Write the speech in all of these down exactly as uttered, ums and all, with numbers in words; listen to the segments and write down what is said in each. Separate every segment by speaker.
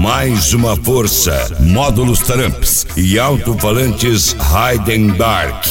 Speaker 1: mais uma força. Módulos Tramps e alto-falantes Heidendark.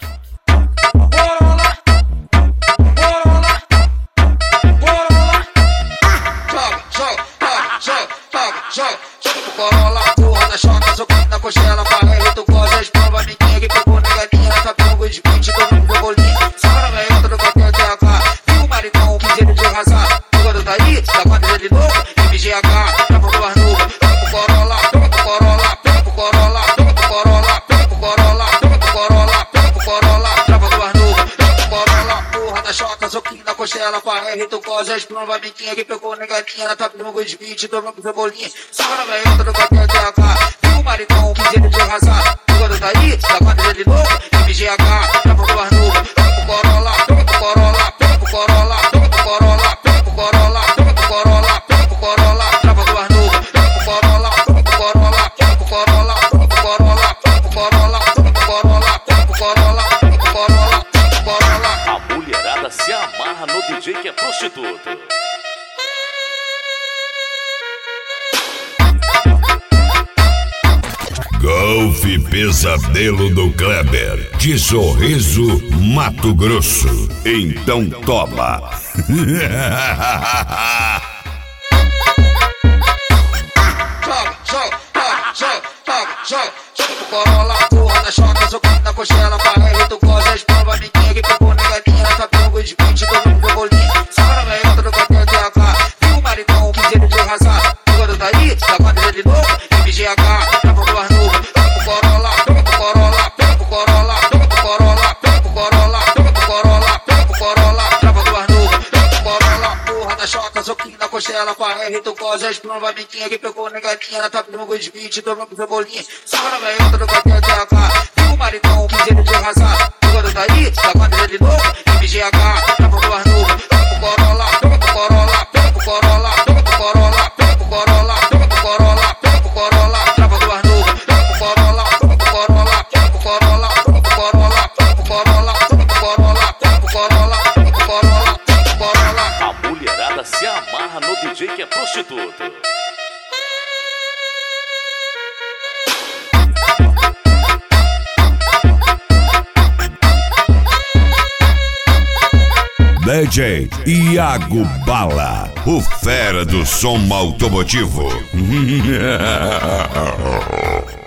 Speaker 2: Corolla, porra da chota, socando na coxela, farei, tu goza, as provas, ninguém que pegou negadinha, tá pegando os beats, todo mundo bolinha, saca na meiota do qualquer T H, viu o maricão, piseiro de arrasar, jogando daí, da quadrilha de novo, M G H, trava do Arnuba, pega pro Corolla, pega pro Corolla, pega pro Corolla, pega pro Corolla, pega pro Corolla, pega pro Corolla, pega pro Corolla, trava do Arnuba, pega pro Corolla, porra da chota, socando na coxela, farei, tu goza, as provas, ninguém que pegou negadinha, tá pegando os beats, todo mundo bolinha, saca na meiota do qualquer T H, viu o maricão, piseiro de arrasar, jogando daí, da quadrilha de novo, M G H, trava do Arnuba, pega pro Corolla, pega pro Corolla, pega pro Corolla, pega pro Corolla, pega pro Corolla, pega pro Corolla, pega pro Corolla, trava do Arnuba, pega pro Corolla, pega pro Corolla, pega pro Corolla, pega pro Corolla, pega pro Corolla, pega pro Corolla, pega pro Corolla, pega pro Corolla, pega pro Corolla.
Speaker 3: A mulherada se amarra no D J que é prostituto.
Speaker 1: Golf Pesadelo do Kleber, de Sorriso, Mato Grosso. Então toma.
Speaker 2: Joga, joga, joga, joga, joga, joga pro Corolla, porra da chota, socando na coxela, farei, tu goza, as provas, ninguém que pegou negadinha, tá pegando os beats, todo mundo bolinha, saca na meiota do qualquer T H, viu o maricão, piseiro de arrasar, jogando daí, da quadrilha de novo, M G H, trava do Arnuba, pega pro Corolla, pega pro Corolla, pega pro Corolla, pega pro Corolla, pega pro Corolla, pega pro Corolla, pega pro Corolla, trava do Arnuba, pega pro Corolla, porra da chota, socando na coxela, farei, tu goza, as provas, ninguém que pegou negadinha, tá pegando os beats, todo mundo bolinha, saca na meiota do qualquer T H, viu o maricão, piseiro de arrasar, jogando daí, da quadrilha de novo, M G H, trava do Arnuba, pega pro Corolla, pega pro Corolla, pega pro Corolla, pega pro Corolla, pega pro Corolla, pega pro Corolla, pega pro Corolla, trava do Arnuba, pega pro Corolla, pega pro Corolla, pega pro Corolla, pega pro Corolla, pega pro Corolla, pega pro Corolla, pega pro Corolla, pega pro Corolla, pega pro Corolla.
Speaker 3: A mulherada se amarra no D J que é prostituto.
Speaker 1: D J Iago Bala, o fera do som automotivo.